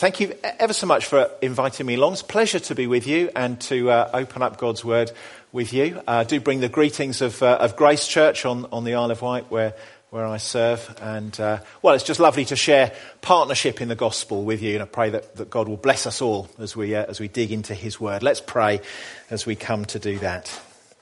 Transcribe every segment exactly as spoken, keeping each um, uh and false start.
Thank you ever so much for inviting me along. It's a pleasure to be with you and to uh, open up God's Word with you. I uh, do bring the greetings of, uh, of Grace Church on, on the Isle of Wight where, where I serve. And, uh, well, it's just lovely to share partnership in the gospel with you. And I pray that, that God will bless us all as we, uh, as we dig into his Word. Let's pray as we come to do that.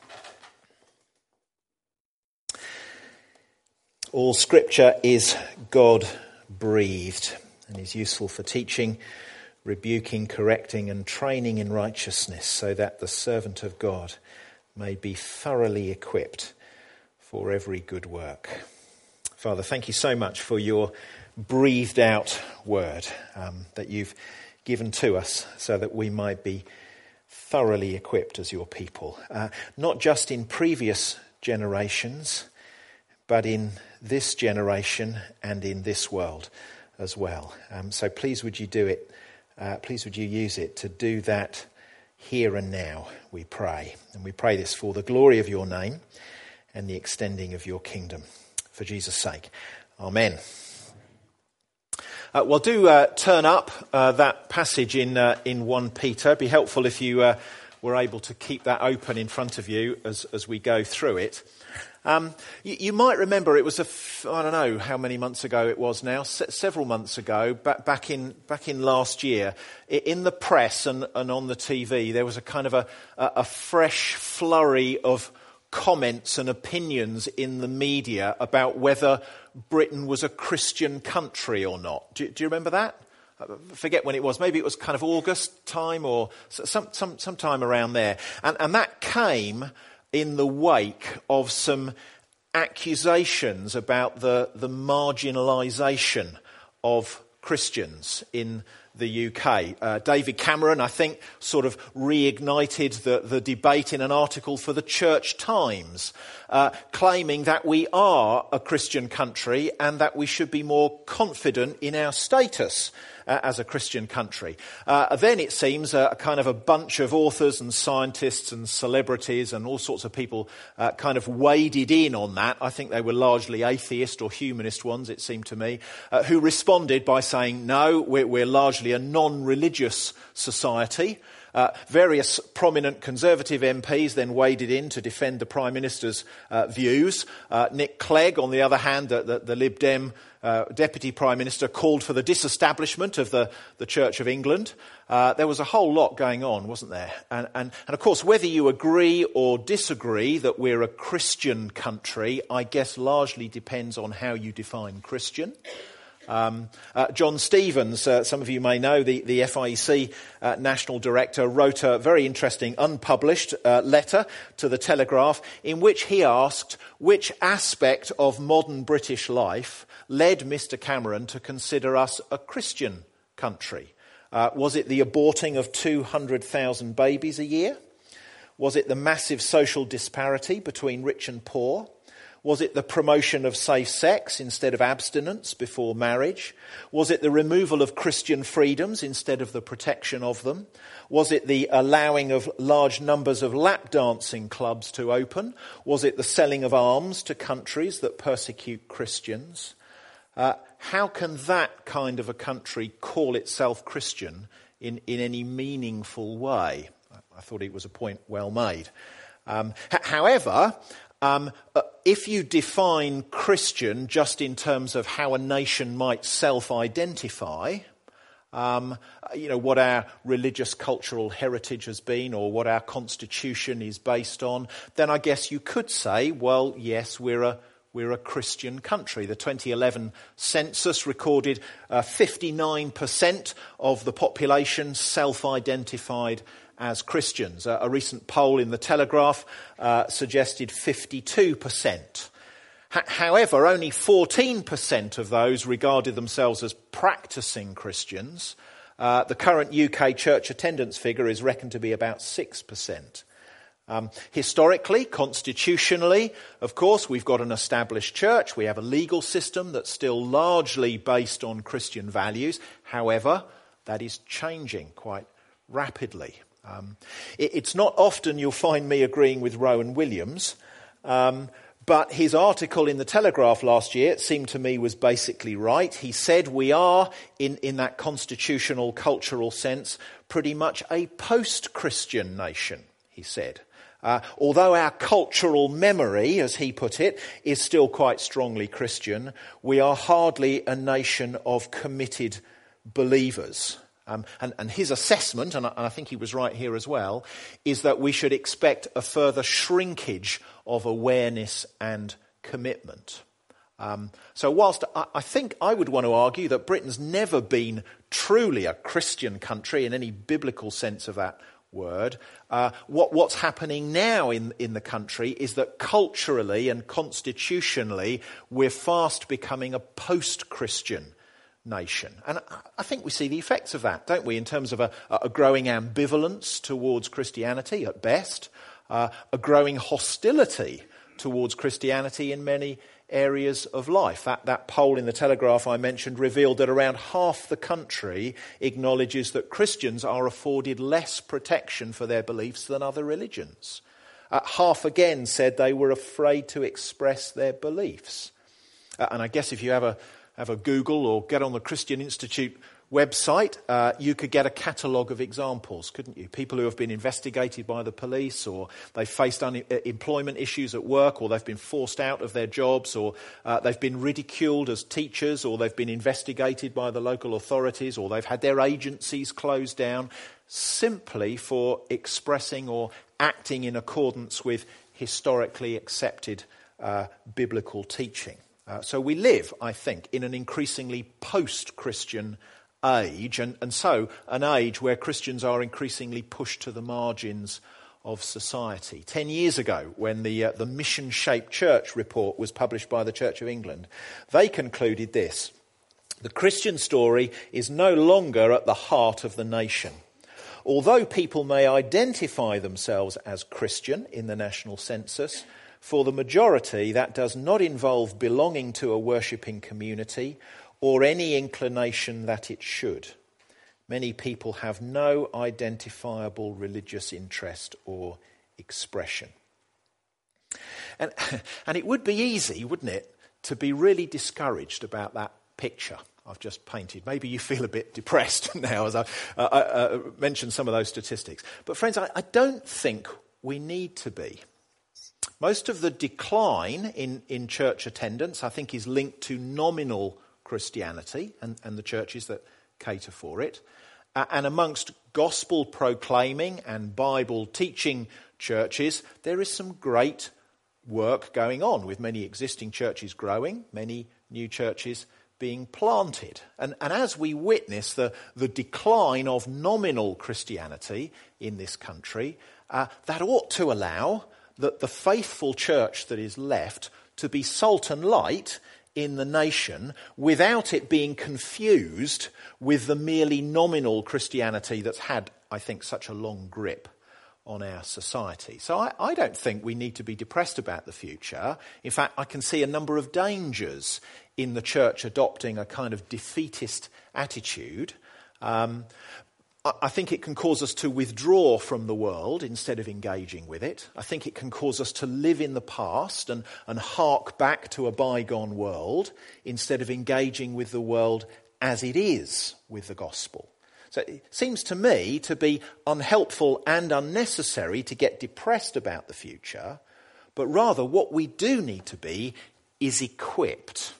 All Scripture is God-breathed and is useful for teaching, rebuking, correcting and training in righteousness, so that the servant of God may be thoroughly equipped for every good work. Father, thank you so much for your breathed out word um, that you've given to us so that we might be thoroughly equipped as your people, uh, not just in previous generations, but in this generation and in this world as well. Um, so please would you do it, uh, please would you use it to do that here and now, we pray. And we pray this for the glory of your name and the extending of your kingdom. For Jesus' sake. Amen. Uh, well, do uh, turn up uh, that passage in uh, in First Peter. It'd be helpful if you uh, were able to keep that open in front of you as, as we go through it. Um, you, you might remember it was a f- I don't know how many months ago it was now, se- several months ago, back, back in back in last year, in the press and, and on the T V, there was a kind of a, a, a fresh flurry of comments and opinions in the media about whether Britain was a Christian country or not. Do, do you remember that? I forget when it was. Maybe it was kind of August time or some some sometime around there, and and that came in the wake of some accusations about the, the marginalisation of Christians in the U K. Uh, David Cameron, I think, sort of reignited the, the debate in an article for the Church Times, uh, claiming that we are a Christian country and that we should be more confident in our status uh, as a Christian country. Uh, then it seems a, a kind of a bunch of authors and scientists and celebrities and all sorts of people uh, kind of waded in on that. I think they were largely atheist or humanist ones, it seemed to me, uh, who responded by saying, no, we're, we're largely a non-religious society. Uh, various prominent Conservative M Ps then waded in to defend the Prime Minister's uh, views. Uh, Nick Clegg, on the other hand, the, the, the Lib Dem uh, Deputy Prime Minister, called for the disestablishment of the, the Church of England. Uh, there was a whole lot going on, wasn't there? And, and, and of course, whether you agree or disagree that we're a Christian country, I guess largely depends on how you define Christian. Um, uh, John Stevens, uh, some of you may know, the, the F I E C uh, National Director, wrote a very interesting unpublished uh, letter to the Telegraph in which he asked which aspect of modern British life led Mister Cameron to consider us a Christian country. Uh, was it the aborting of two hundred thousand babies a year? Was it the massive social disparity between rich and poor? Was it the promotion of safe sex instead of abstinence before marriage? Was it the removal of Christian freedoms instead of the protection of them? Was it the allowing of large numbers of lap dancing clubs to open? Was it the selling of arms to countries that persecute Christians? Uh, how can that kind of a country call itself Christian in, in any meaningful way? I thought it was a point well made. Um, h- however... Um, uh, if you define Christian just in terms of how a nation might self-identify, um, you know, what our religious cultural heritage has been or what our constitution is based on, then I guess you could say, well, yes, we're a we're a Christian country. The twenty eleven census recorded uh, fifty-nine percent of the population self-identified as Christians. Uh, a recent poll in the Telegraph uh, suggested fifty-two percent. H- however, only fourteen percent of those regarded themselves as practicing Christians. Uh, the current U K church attendance figure is reckoned to be about six percent. Um, historically, constitutionally, of course, we've got an established church. We have a legal system that's still largely based on Christian values. However, that is changing quite rapidly. Um, it, it's not often you'll find me agreeing with Rowan Williams, um, but his article in the Telegraph last year, it seemed to me, was basically right. He said we are, in, in that constitutional, cultural sense, pretty much a post-Christian nation, he said. Uh, although our cultural memory, as he put it, is still quite strongly Christian, we are hardly a nation of committed believers. Um, and, and his assessment, and I, and I think he was right here as well, is that we should expect a further shrinkage of awareness and commitment. Um, so whilst I, I think I would want to argue that Britain's never been truly a Christian country in any biblical sense of that word, uh, what, what's happening now in, in the country is that culturally and constitutionally we're fast becoming a post-Christian nation. And I think we see the effects of that, don't we, in terms of a, a growing ambivalence towards Christianity at best, uh, a growing hostility towards Christianity in many areas of life. That, that poll in the Telegraph I mentioned revealed that around half the country acknowledges that Christians are afforded less protection for their beliefs than other religions. Uh, half again said they were afraid to express their beliefs. Uh, and I guess if you have a have a Google or get on the Christian Institute website, uh, you could get a catalogue of examples, couldn't you? People who have been investigated by the police, or they've faced unemployment issues at work, or they've been forced out of their jobs, or uh, they've been ridiculed as teachers, or they've been investigated by the local authorities, or they've had their agencies closed down simply for expressing or acting in accordance with historically accepted uh, biblical teaching. Uh, so we live, I think, in an increasingly post-Christian age, and, and so an age where Christians are increasingly pushed to the margins of society. Ten years ago, when the, uh, the Mission-Shaped Church report was published by the Church of England, they concluded this: the Christian story is no longer at the heart of the nation. Although people may identify themselves as Christian in the national census, for the majority, that does not involve belonging to a worshipping community or any inclination that it should. Many people have no identifiable religious interest or expression. And, and it would be easy, wouldn't it, to be really discouraged about that picture I've just painted. Maybe you feel a bit depressed now as I uh, uh, mentioned some of those statistics. But friends, I, I don't think we need to be. Most of the decline in, in church attendance, I think, is linked to nominal Christianity and, and the churches that cater for it. Uh, and amongst gospel-proclaiming and Bible-teaching churches, there is some great work going on, with many existing churches growing, many new churches being planted. And, and as we witness the, the decline of nominal Christianity in this country, uh, that ought to allow that the faithful church that is left to be salt and light in the nation without it being confused with the merely nominal Christianity that's had, I think, such a long grip on our society. So I, I don't think we need to be depressed about the future. In fact, I can see a number of dangers in the church adopting a kind of defeatist attitude. Um, I think it can cause us to withdraw from the world instead of engaging with it. I think it can cause us to live in the past and, and hark back to a bygone world instead of engaging with the world as it is with the gospel. So it seems to me to be unhelpful and unnecessary to get depressed about the future, but rather what we do need to be is equipped.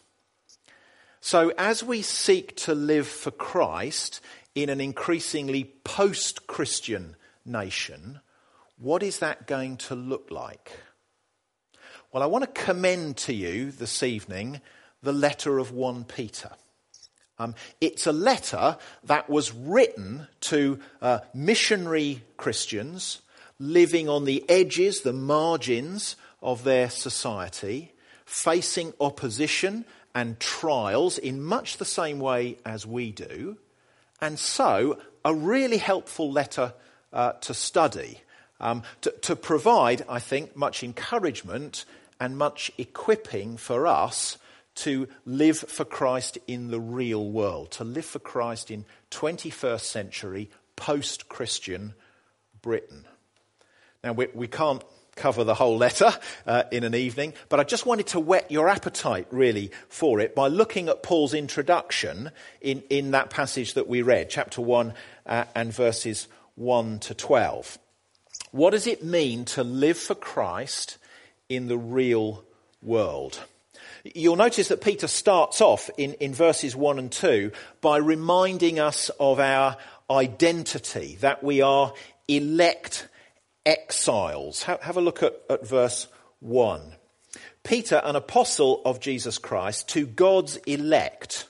So as we seek to live for Christ in an increasingly post-Christian nation, what is that going to look like? Well, I want to commend to you this evening the letter of First Peter. Um, it's a letter that was written to uh, missionary Christians living on the edges, the margins of their society, facing opposition and trials in much the same way as we do. And so, a really helpful letter uh, to study, um, to, to provide, I think, much encouragement and much equipping for us to live for Christ in the real world, to live for Christ in twenty-first century post-Christian Britain. Now, we, we can't cover the whole letter uh, in an evening, but I just wanted to whet your appetite really for it by looking at Paul's introduction in, in that passage that we read, chapter one uh, and verses one to twelve. What does it mean to live for Christ in the real world? You'll notice that Peter starts off in, in verses one and two by reminding us of our identity, that we are elect exiles. Have, have a look at, at verse one. Peter, an apostle of Jesus Christ, to God's elect,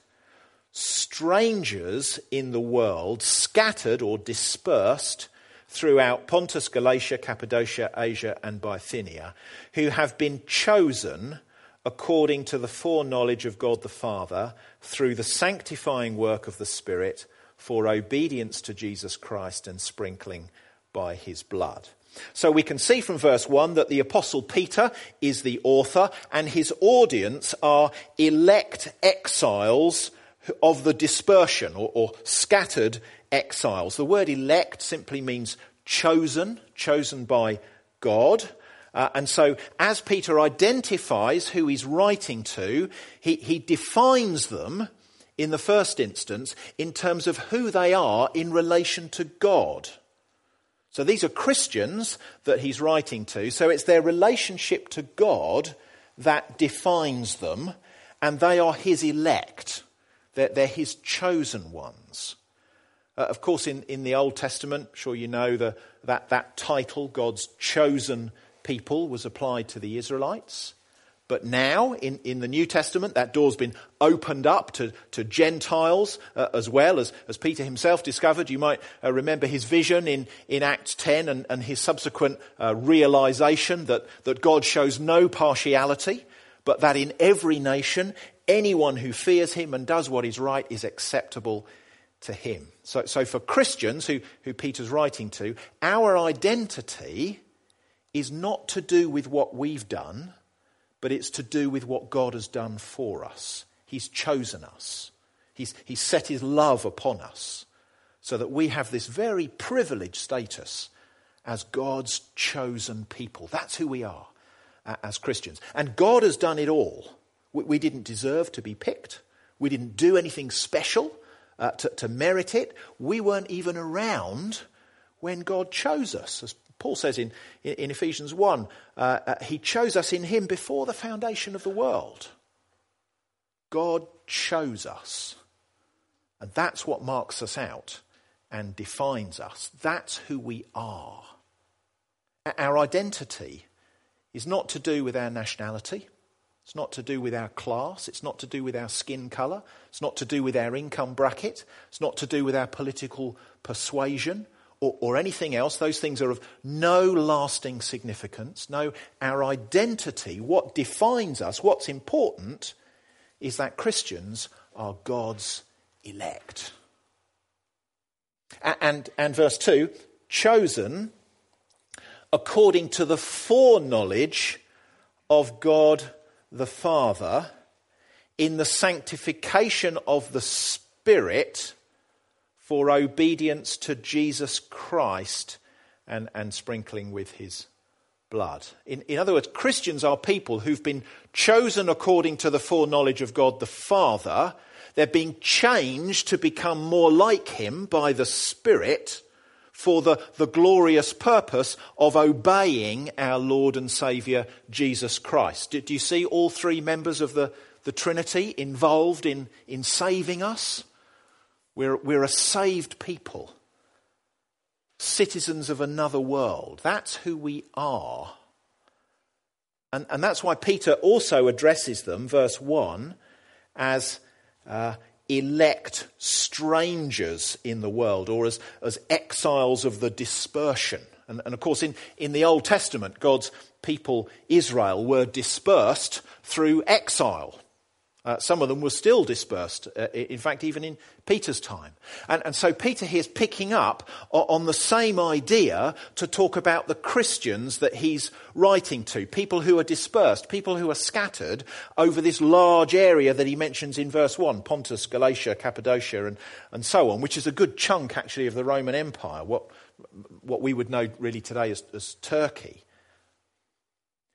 strangers in the world, scattered or dispersed throughout Pontus, Galatia, Cappadocia, Asia and Bithynia, who have been chosen according to the foreknowledge of God the Father through the sanctifying work of the Spirit for obedience to Jesus Christ and sprinkling by his blood. So we can see from verse one that the Apostle Peter is the author and his audience are elect exiles of the dispersion or, or scattered exiles. The word elect simply means chosen, chosen by God. Uh, and so as Peter identifies who he's writing to, he, he defines them in the first instance in terms of who they are in relation to God. So these are Christians that he's writing to. So it's their relationship to God that defines them, and they are his elect. They're, they're his chosen ones. Uh, of course, in, in the Old Testament, I'm sure you know the, that, that title, God's chosen people, was applied to the Israelites. But now, in, in the New Testament, that door's been opened up to, to Gentiles uh, as well, as, as Peter himself discovered. You might uh, remember his vision in, in Acts ten and, and his subsequent uh, realization that, that God shows no partiality, but that in every nation, anyone who fears him and does what is right is acceptable to him. So, so for Christians who, who Peter's writing to, our identity is not to do with what we've done, but it's to do with what God has done for us. He's chosen us. He's, he's set his love upon us so that we have this very privileged status as God's chosen people. That's who we are uh, as Christians. And God has done it all. We, we didn't deserve to be picked. We didn't do anything special uh, to, to merit it. We weren't even around when God chose us. As Paul says in, in Ephesians one, uh, uh, he chose us in him before the foundation of the world. God chose us. And that's what marks us out and defines us. That's who we are. Our identity is not to do with our nationality. It's not to do with our class. It's not to do with our skin colour. It's not to do with our income bracket. It's not to do with our political persuasion. Or, or anything else. Those things are of no lasting significance. No, our identity, what defines us, what's important, is that Christians are God's elect. And, and, and verse two, chosen according to the foreknowledge of God the Father in the sanctification of the Spirit for obedience to Jesus Christ and, and sprinkling with his blood. In, in other words, Christians are people who've been chosen according to the foreknowledge of God the Father. They're being changed to become more like him by the Spirit for the, the glorious purpose of obeying our Lord and Saviour Jesus Christ. Do, do you see all three members of the, the Trinity involved in, in saving us? We're, we're a saved people, citizens of another world. That's who we are. And, and that's why Peter also addresses them, verse one, as uh, elect strangers in the world, or as, as exiles of the dispersion. And, and of course, in, in the Old Testament, God's people, Israel, were dispersed through exile. Uh, some of them were still dispersed, uh, in fact, even in Peter's time. And, and so Peter here is picking up on the same idea to talk about the Christians that he's writing to, people who are dispersed, people who are scattered over this large area that he mentions in verse one, Pontus, Galatia, Cappadocia, and, and so on, which is a good chunk, actually, of the Roman Empire, what, what we would know really today as, as Turkey.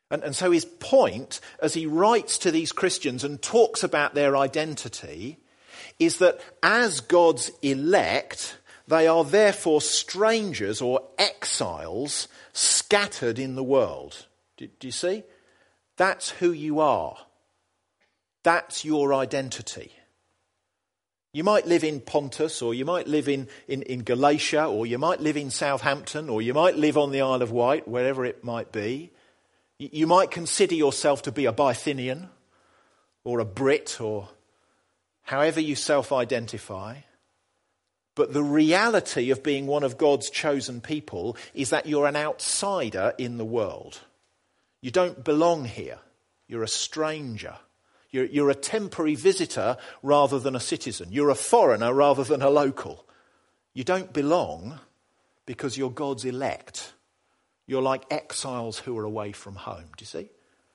And, and so his point, as he writes to these Christians and talks about their identity, is that as God's elect, they are therefore strangers or exiles scattered in the world. Do, do you see? That's who you are. That's your identity. You might live in Pontus, or you might live in, in, in Galatia, or you might live in Southampton, or you might live on the Isle of Wight, wherever it might be. You might consider yourself to be a Bithynian, or a Brit, or however you self-identify. But the reality of being one of God's chosen people is that you're an outsider in the world. You don't belong here. You're a stranger. You're, you're a temporary visitor rather than a citizen. You're a foreigner rather than a local. You don't belong because you're God's elect. You're like exiles who are away from home. Do you see?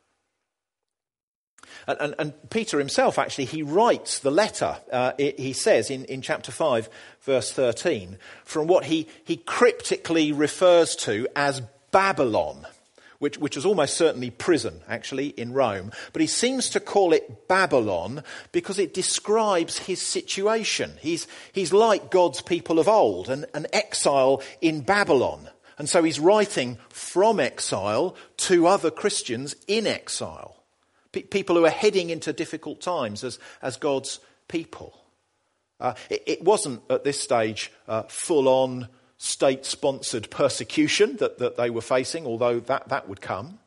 And, and, and Peter himself, actually, he writes the letter. Uh, it, he says in, in chapter five, verse thirteen, from what he, he cryptically refers to as Babylon, which, which was almost certainly prison, actually, in Rome. But he seems to call it Babylon because it describes his situation. He's, he's like God's people of old, an, an exile in Babylon. And so he's writing from exile to other Christians in exile. P- people who are heading into difficult times as, as God's people. Uh, it, it wasn't at this stage uh, full-on state-sponsored persecution that, that they were facing, although that, that would come.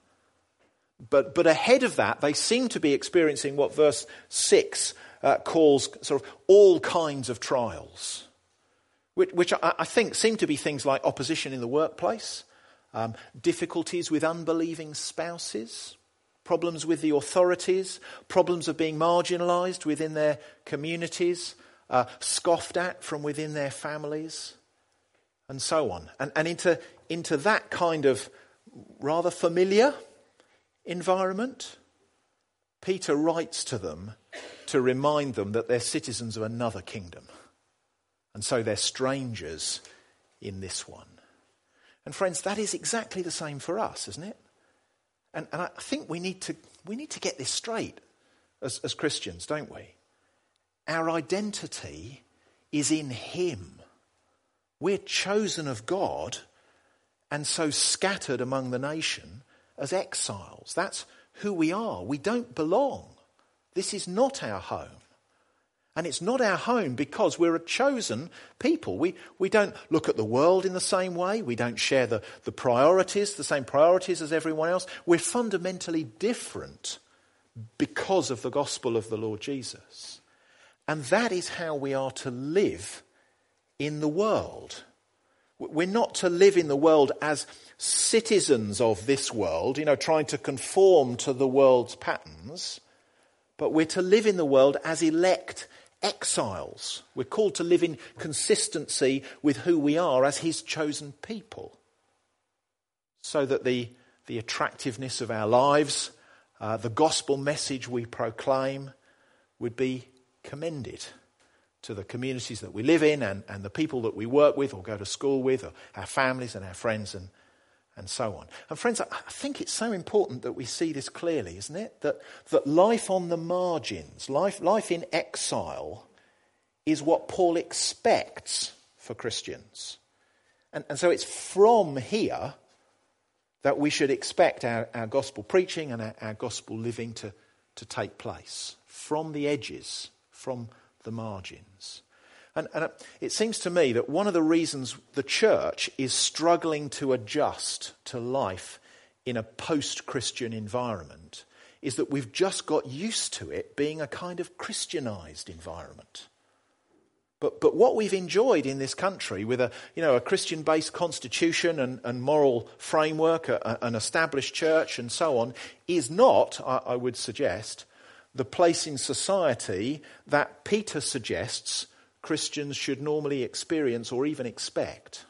But, but ahead of that, they seem to be experiencing what verse six uh, calls sort of all kinds of trials, which, which I, I think seem to be things like opposition in the workplace, um, difficulties with unbelieving spouses, problems with the authorities, problems of being marginalised within their communities, uh, scoffed at from within their families, and so on. And, and into, into that kind of rather familiar environment, Peter writes to them to remind them that they're citizens of another kingdom. And so they're strangers in this one. And friends, that is exactly the same for us, isn't it? And, and I think we need to we need to get this straight as, as Christians, don't we? Our identity is in him. We're chosen of God and so scattered among the nation as exiles. That's who we are. We don't belong. This is not our home. And it's not our home because we're a chosen people. We we don't look at the world in the same way. We don't share the, the priorities, the same priorities as everyone else. We're fundamentally different because of the gospel of the Lord Jesus. And that is how we are to live in the world. We're not to live in the world as citizens of this world, you know, trying to conform to the world's patterns, but we're to live in the world as elect exiles. We're called to live in consistency with who we are as his chosen people, so that the, the attractiveness of our lives, uh, the gospel message we proclaim would be commended to the communities that we live in and, and the people that we work with or go to school with, or our families and our friends and, and so on. And friends, I think it's so important that we see this clearly, isn't it? That, that life on the margins, life, life in exile is what Paul expects for Christians. And, and so it's from here that we should expect our, our gospel preaching and our, our gospel living to, to take place. From the edges, from the margins. And, and it seems to me that one of the reasons the church is struggling to adjust to life in a post-Christian environment is that we've just got used to it being a kind of Christianized environment. But but what we've enjoyed in this country with a you know a Christian-based constitution and, and moral framework, a, an established church and so on, is not, I, I would suggest, the place in society that Peter suggests Christians should normally experience or even expect.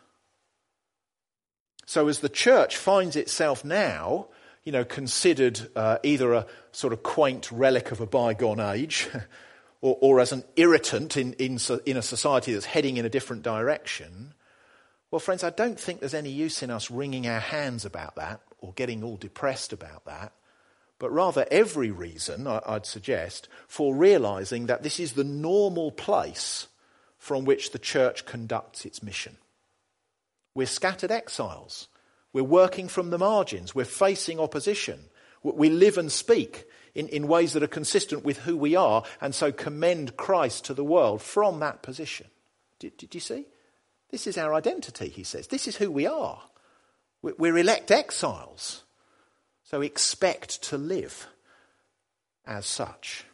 So as the church finds itself now, you know, considered uh, either a sort of quaint relic of a bygone age or, or as an irritant in, in, in a society that's heading in a different direction, Well, friends, I don't think there's any use in us wringing our hands about that or getting all depressed about that, but rather every reason, I'd suggest, for realising that this is the normal place from which the church conducts its mission. We're scattered exiles. We're working from the margins. We're facing opposition. We live and speak in, in ways that are consistent with who we are, and so commend Christ to the world from that position. Did, did you see? This is our identity, he says. This is who we are. We're elect exiles. So expect to live as such.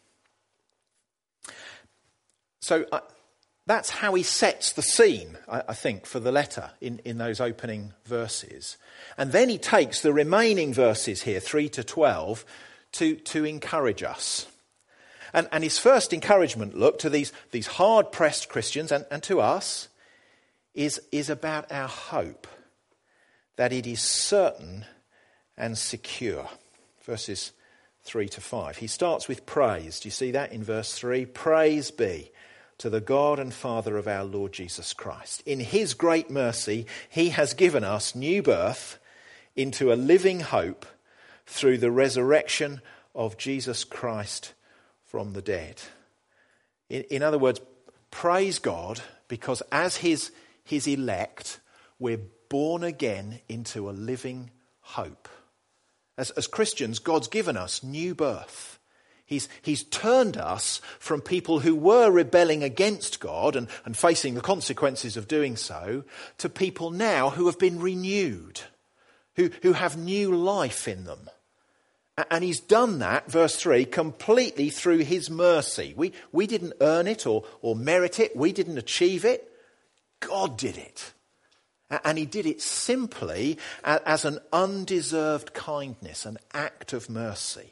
So uh, that's how he sets the scene, I, I think, for the letter in, in those opening verses. And then he takes the remaining verses here, three to twelve, to, to encourage us. And, and his first encouragement, look, to these, these hard-pressed Christians and, and to us is, is about our hope, that it is certain and secure. Verses three to five. He starts with praise. Do you see that in verse three? Praise be to the God and Father of our Lord Jesus Christ. In his great mercy, he has given us new birth into a living hope through the resurrection of Jesus Christ from the dead. In, in other words, praise God because as his, his elect, we're born again into a living hope. As, as Christians, God's given us new birth. He's, he's turned us from people who were rebelling against God and, and facing the consequences of doing so to people now who have been renewed, who, who have new life in them. And he's done that, verse three, completely through his mercy. We, we didn't earn it or, or merit it. We didn't achieve it. God did it. And he did it simply as an undeserved kindness, an act of mercy.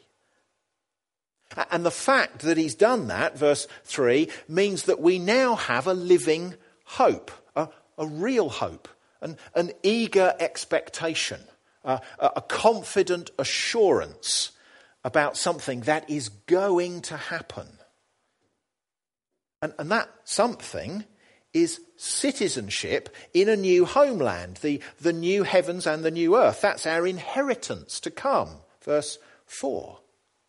And the fact that he's done that, verse three, means that we now have a living hope, a, a real hope, an, an eager expectation, a, a confident assurance about something that is going to happen. And, and that something is citizenship in a new homeland, the, the new heavens and the new earth. That's our inheritance to come. Verse four.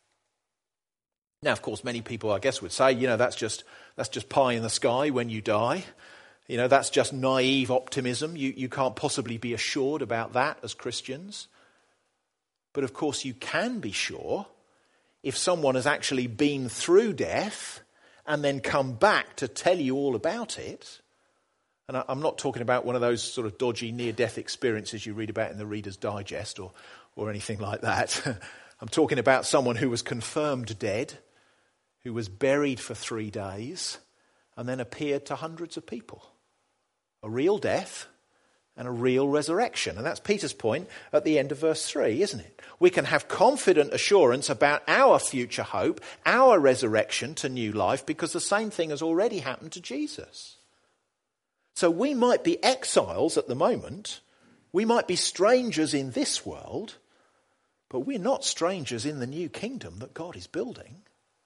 Now, of course, many people, I guess, would say, you know, that's just that's just pie in the sky when you die. You know, that's just naive optimism. You, you can't possibly be assured about that as Christians. But of course, you can be sure if someone has actually been through death and then come back to tell you all about it. And I'm not talking about one of those sort of dodgy near-death experiences you read about in the Reader's Digest or, or anything like that. I'm talking about someone who was confirmed dead, who was buried for three days, and then appeared to hundreds of people. A real death and a real resurrection. And that's Peter's point at the end of verse three, isn't it? We can have confident assurance about our future hope, our resurrection to new life, because the same thing has already happened to Jesus. So we might be exiles at the moment. We might be strangers in this world, but we're not strangers in the new kingdom that God is building.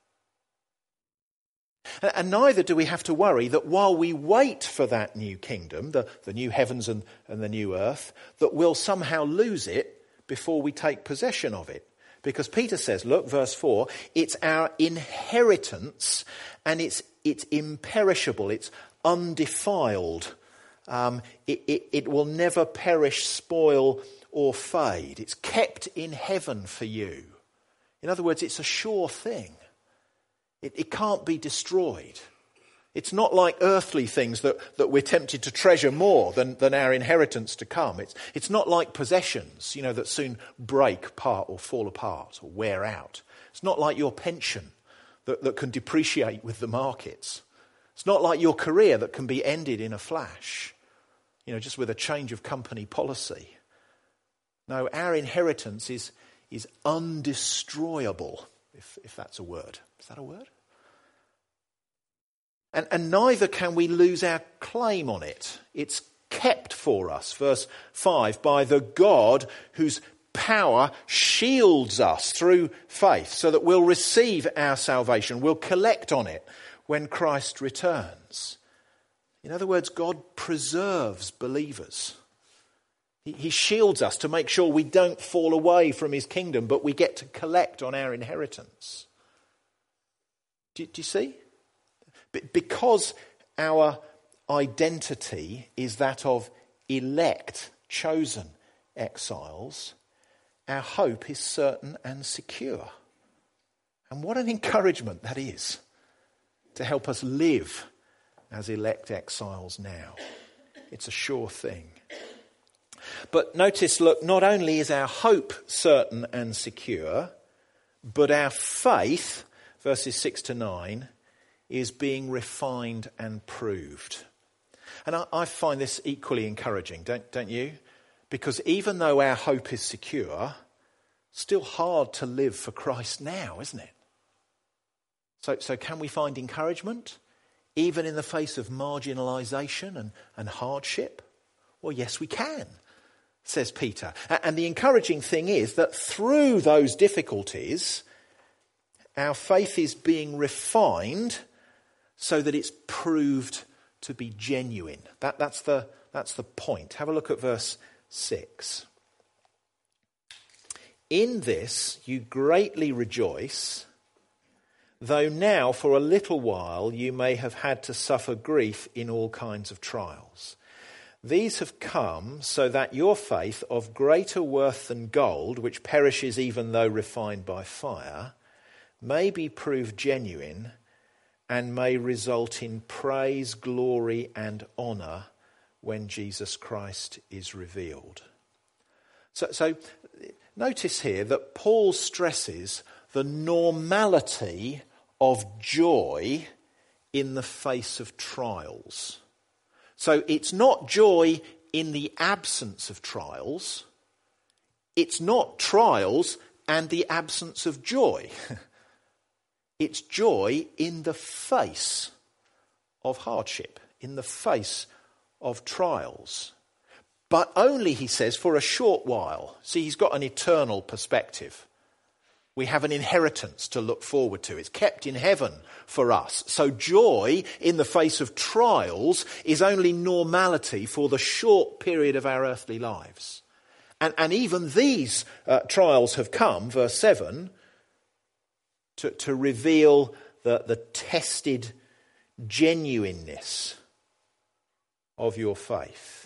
And neither do we have to worry that while we wait for that new kingdom, the, the new heavens and, and the new earth, that we'll somehow lose it before we take possession of it. Because Peter says, look, verse four, it's our inheritance and it's, it's imperishable, it's undefiled. Um, it, it, it will never perish, spoil or fade. It's kept in heaven for you. In other words, it's a sure thing. It, it can't be destroyed. It's not like earthly things that, that we're tempted to treasure more than, than our inheritance to come. It's, it's not like possessions, you know, that soon break apart or fall apart or wear out. It's not like your pension that, that can depreciate with the markets. It's not like your career that can be ended in a flash, you know, just with a change of company policy. No, our inheritance is, is undestroyable, if, if that's a word. Is that a word? And, and neither can we lose our claim on it. It's kept for us, verse five, by the God whose power shields us through faith so that we'll receive our salvation, we'll collect on it when Christ returns. In other words, God preserves believers. He, he shields us to make sure we don't fall away from his kingdom, but we get to collect on our inheritance. Do, do you see? B- because our identity is that of elect, chosen exiles, our hope is certain and secure. And what an encouragement that is to help us live as elect exiles now. It's a sure thing. But notice, look, not only is our hope certain and secure, but our faith, verses six to nine, is being refined and proved. And I, I find this equally encouraging, don't, don't you? Because even though our hope is secure, still hard to live for Christ now, isn't it? So, so can we find encouragement, even in the face of marginalisation and, and hardship? Well, yes, we can, says Peter. And the encouraging thing is that through those difficulties, our faith is being refined so that it's proved to be genuine. That, that's the, that's the point. Have a look at verse six. In this you greatly rejoice, though now for a little while you may have had to suffer grief in all kinds of trials. These have come so that your faith, of greater worth than gold, which perishes even though refined by fire, may be proved genuine and may result in praise, glory and honour when Jesus Christ is revealed. So, so notice here that Paul stresses the normality of joy in the face of trials. So it's not joy in the absence of trials. It's not trials and the absence of joy. It's joy in the face of hardship, in the face of trials. But only, he says, for a short while. See, he's got an eternal perspective. We have an inheritance to look forward to. It's kept in heaven for us. So joy in the face of trials is only normality for the short period of our earthly lives. And, and even these uh, trials have come, verse seven, to, to reveal the, the tested genuineness of your faith.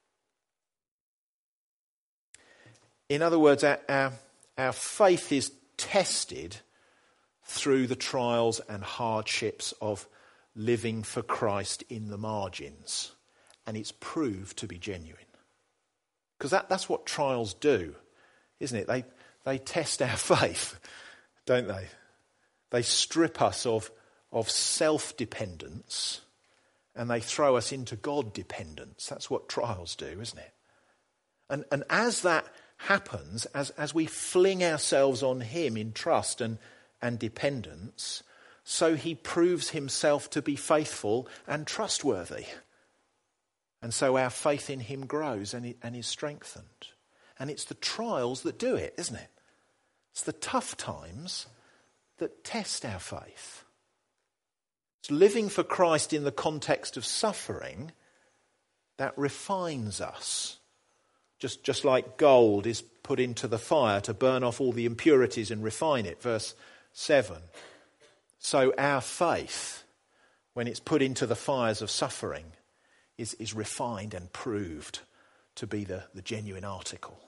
In other words, our, our, our faith is tested through the trials and hardships of living for Christ in the margins. And it's proved to be genuine. Because that, that's what trials do, isn't it? They, they test our faith, don't they? They strip us of, of self-dependence and they throw us into God-dependence. That's what trials do, isn't it? And, and as that happens, as, as we fling ourselves on him in trust and, and dependence, so he proves himself to be faithful and trustworthy. And so our faith in him grows and, it, and is strengthened. And it's the trials that do it, isn't it? It's the tough times that test our faith. It's living for Christ in the context of suffering that refines us. Just, just like gold is put into the fire to burn off all the impurities and refine it. Verse seven. So our faith, when it's put into the fires of suffering, is, is refined and proved to be the, the genuine article.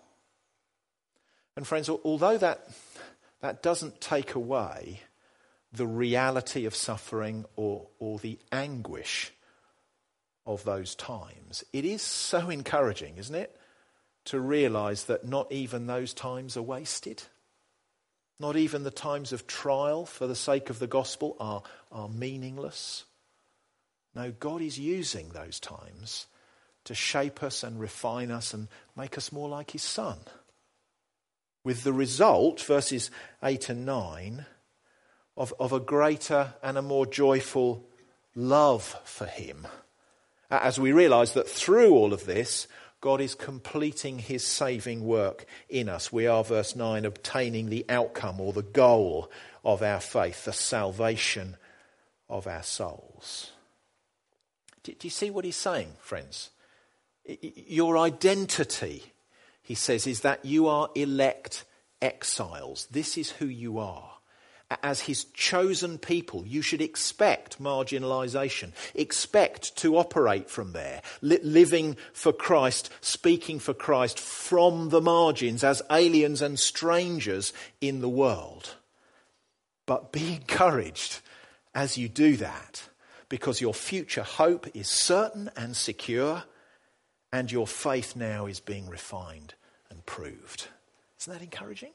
And friends, although that, that doesn't take away the reality of suffering or, or the anguish of those times, it is so encouraging, isn't it? To realise that not even those times are wasted. Not even the times of trial for the sake of the gospel are, are meaningless. No, God is using those times to shape us and refine us and make us more like his Son. With the result, verses eight and nine, of, of a greater and a more joyful love for him. As we realise that through all of this, God is completing his saving work in us. We are, verse nine, obtaining the outcome or the goal of our faith, the salvation of our souls. Do you see what he's saying, friends? Your identity, he says, is that you are elect exiles. This is who you are. As his chosen people, you should expect marginalisation, expect to operate from there, li- living for Christ, speaking for Christ from the margins as aliens and strangers in the world. But be encouraged as you do that, because your future hope is certain and secure, and your faith now is being refined and proved. Isn't that encouraging?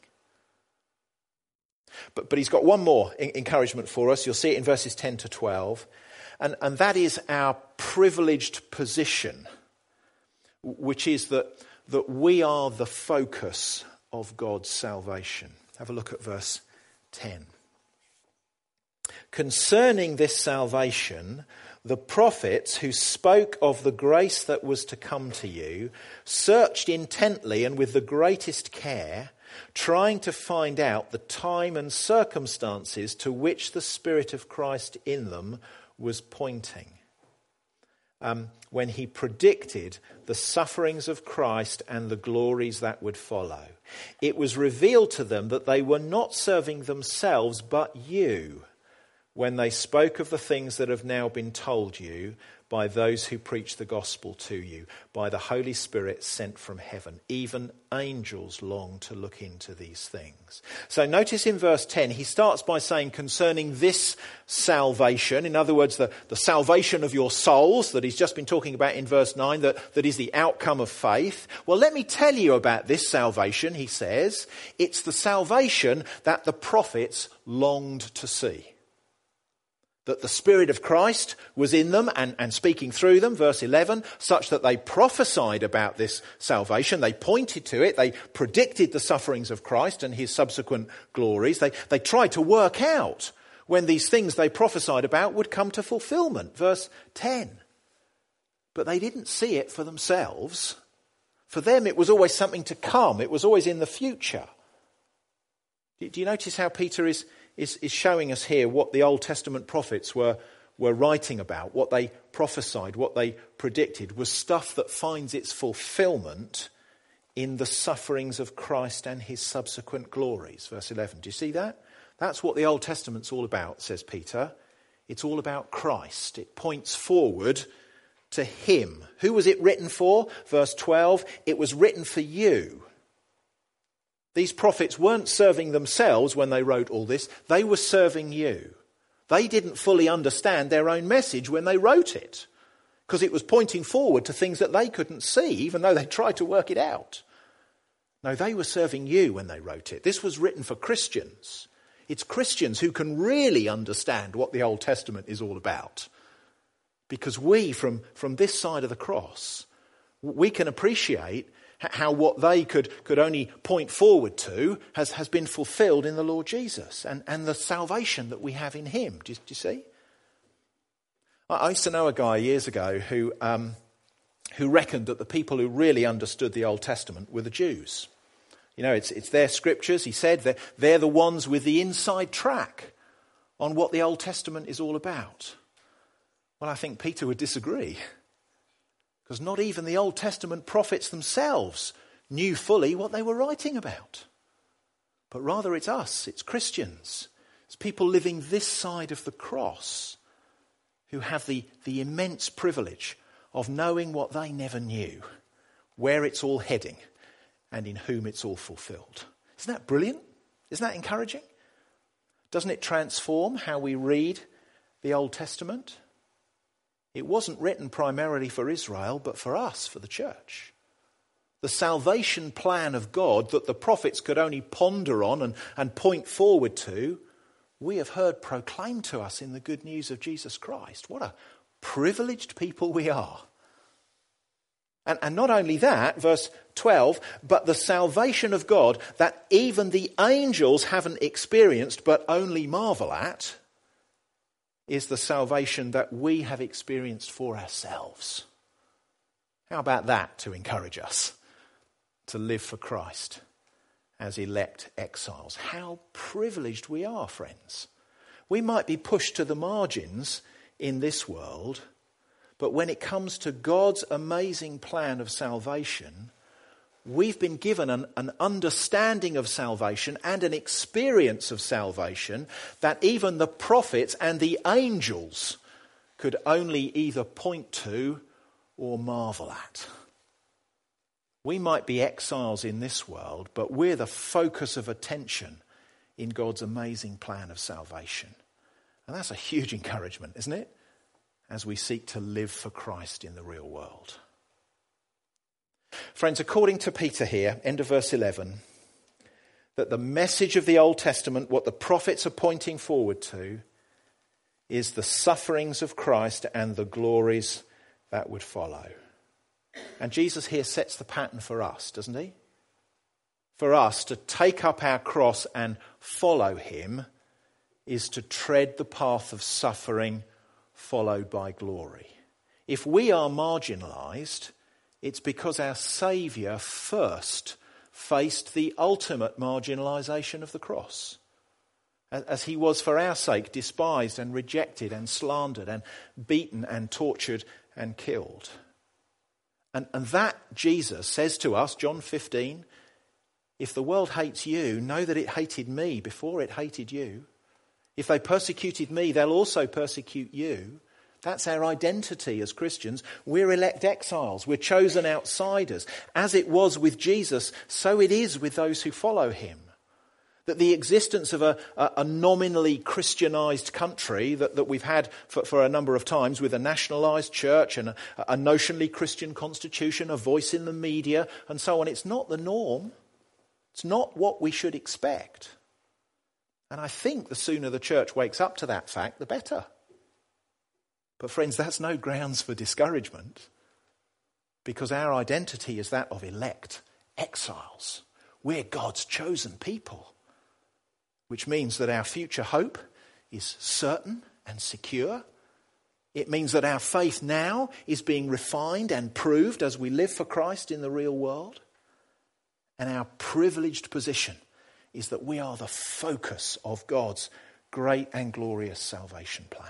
But, but he's got one more encouragement for us. You'll see it in verses ten to twelve. And, and that is our privileged position, which is that, that we are the focus of God's salvation. Have a look at verse ten. Concerning this salvation, the prophets who spoke of the grace that was to come to you searched intently and with the greatest care, trying to find out the time and circumstances to which the Spirit of Christ in them was pointing. Um, when he predicted the sufferings of Christ and the glories that would follow. It was revealed to them that they were not serving themselves but you, when they spoke of the things that have now been told you by those who preach the gospel to you, by the Holy Spirit sent from heaven. Even angels long to look into these things. So notice in verse ten, he starts by saying concerning this salvation, in other words, the, the salvation of your souls that he's just been talking about in verse nine, that, that is the outcome of faith. Well, let me tell you about this salvation, he says. It's the salvation that the prophets longed to see. That the Spirit of Christ was in them and, and speaking through them, verse eleven, such that they prophesied about this salvation. They pointed to it. They predicted the sufferings of Christ and his subsequent glories. They, they tried to work out when these things they prophesied about would come to fulfillment, verse ten. But they didn't see it for themselves. For them it was always something to come. It was always in the future. Do, do you notice how Peter is... Is, is showing us here what the Old Testament prophets were, were writing about, what they prophesied, what they predicted, was stuff that finds its fulfillment in the sufferings of Christ and his subsequent glories. Verse eleven. Do you see that? That's what the Old Testament's all about, says Peter. It's all about Christ. It points forward to him. Who was it written for? Verse twelve. It was written for you. These prophets weren't serving themselves when they wrote all this. They were serving you. They didn't fully understand their own message when they wrote it, because it was pointing forward to things that they couldn't see, even though they tried to work it out. No, they were serving you when they wrote it. This was written for Christians. It's Christians who can really understand what the Old Testament is all about. Because we, from, from this side of the cross, we can appreciate how what they could, could only point forward to has, has been fulfilled in the Lord Jesus and, and the salvation that we have in him. Do you, do you see? I used to know a guy years ago who, um, who reckoned that the people who really understood the Old Testament were the Jews. You know, it's, it's their scriptures, he said, they're, they're the ones with the inside track on what the Old Testament is all about. Well, I think Peter would disagree. Because not even the Old Testament prophets themselves knew fully what they were writing about. But rather it's us, it's Christians, it's people living this side of the cross who have the, the immense privilege of knowing what they never knew, where it's all heading and in whom it's all fulfilled. Isn't that brilliant? Isn't that encouraging? Doesn't it transform how we read the Old Testament? It wasn't written primarily for Israel, but for us, for the church. The salvation plan of God that the prophets could only ponder on and, and point forward to, we have heard proclaimed to us in the good news of Jesus Christ. What a privileged people we are. And, and not only that, verse twelve, but the salvation of God that even the angels haven't experienced but only marvel at, is the salvation that we have experienced for ourselves. How about that to encourage us to live for Christ as elect exiles? How privileged we are, friends. We might be pushed to the margins in this world, But when it comes to God's amazing plan of salvation, we've been given an, an understanding of salvation and an experience of salvation that even the prophets and the angels could only either point to or marvel at. We might be exiles in this world, but we're the focus of attention in God's amazing plan of salvation. And that's a huge encouragement, isn't it? As we seek to live for Christ in the real world. Friends, according to Peter here, end of verse eleven, that the message of the Old Testament, what the prophets are pointing forward to, is the sufferings of Christ and the glories that would follow. And Jesus here sets the pattern for us, doesn't he? For us to take up our cross and follow him is to tread the path of suffering followed by glory. If we are marginalised, it's because our Saviour first faced the ultimate marginalisation of the cross. As he was for our sake despised and rejected and slandered and beaten and tortured and killed. And, and that Jesus says to us, John fifteen, if the world hates you, know that it hated me before it hated you. If they persecuted me, they'll also persecute you. That's our identity as Christians. We're elect exiles. We're chosen outsiders. As it was with Jesus, so it is with those who follow him. That the existence of a, a, a nominally Christianised country that, that we've had for, for a number of times with a nationalised church and a, a notionally Christian constitution, a voice in the media and so on, it's not the norm. It's not what we should expect. And I think the sooner the church wakes up to that fact, the better. But friends, that's no grounds for discouragement, because our identity is that of elect exiles. We're God's chosen people, which means that our future hope is certain and secure. It means that our faith now is being refined and proved as we live for Christ in the real world. And our privileged position is that we are the focus of God's great and glorious salvation plan.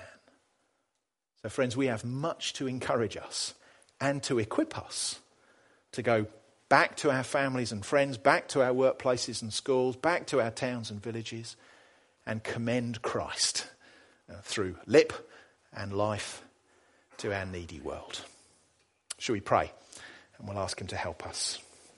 So friends, we have much to encourage us and to equip us to go back to our families and friends, back to our workplaces and schools, back to our towns and villages, and commend Christ uh, through lip and life to our needy world. Shall we pray? And we'll ask him to help us.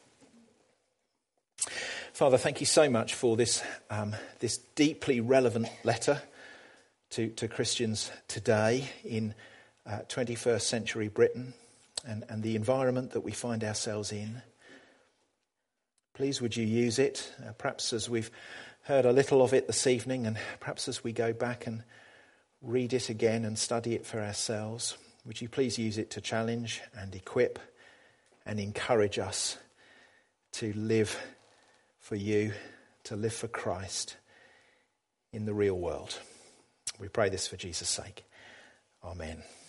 Father, thank you so much for this um, this deeply relevant letter to, to Christians today in uh, twenty-first century Britain and, and the environment that we find ourselves in. Please would you use it, uh, perhaps as we've heard a little of it this evening, and perhaps as we go back and read it again and study it for ourselves. Would you please use it to challenge and equip and encourage us to live for you, to live for Christ in the real world. We pray this for Jesus' sake. Amen.